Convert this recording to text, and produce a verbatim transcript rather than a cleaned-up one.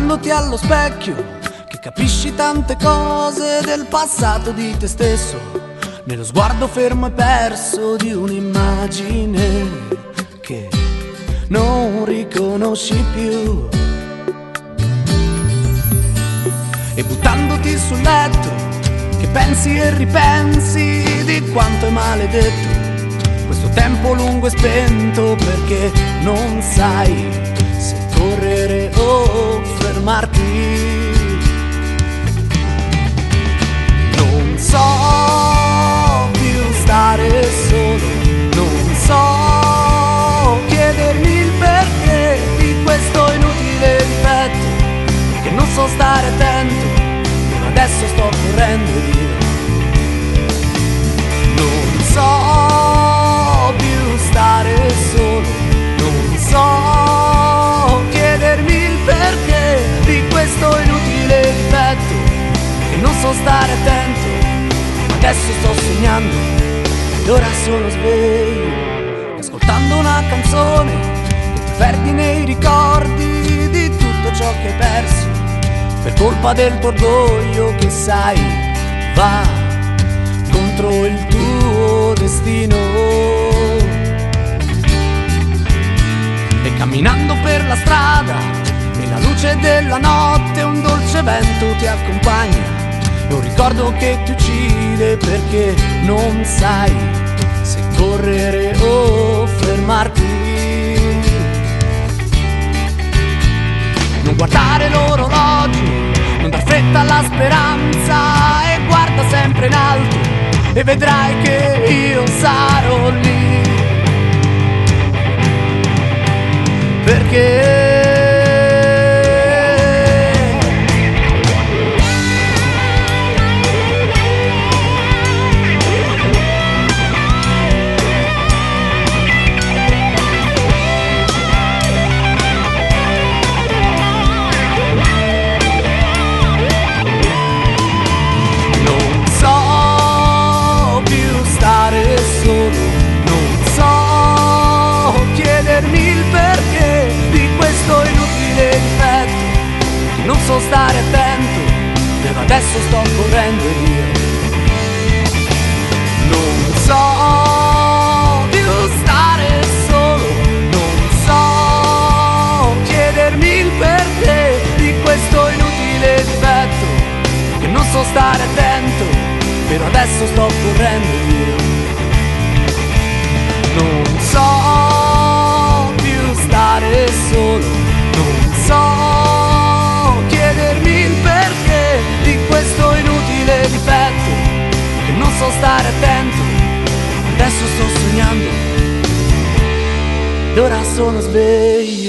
guardandoti allo specchio, che capisci tante cose del passato di te stesso, nello sguardo fermo e perso di un'immagine che non riconosci più. E buttandoti sul letto, che pensi e ripensi di quanto è maledetto questo tempo lungo e spento, perché non sai se correre o fermarti. Non so più stare solo, non so chiedermi il perché di questo inutile difetto, che non so stare attento, ma adesso sto correndo via. Non so più stare solo, non so chiedermi il perché di questo inutile difetto, che non so stare attento, ma adesso sto sognando ed ora sono sveglio, ascoltando una canzone che ti perdi nei ricordi di tutto ciò che hai perso per colpa del tuo orgoglio, che sai va contro il tuo destino. E camminando per la strada, nella luce della notte, un dolce vento ti accompagna, è un ricordo che ti uccide, perché non sai se correre o fermarti. Non guardare l'orologio, non dar fretta alla speranza, e guarda sempre in alto e vedrai che io sarò lì, perché non so stare attento, e adesso sto correndo via. Non so più stare solo, non so chiedermi il perché di questo inutile difetto, che non so stare attento, però adesso sto correndo via. Non so più stare solo, non so chiedermi il perché di questo inutile difetto, che non so stare attento, adesso sto sognando ed ora sono sveglio.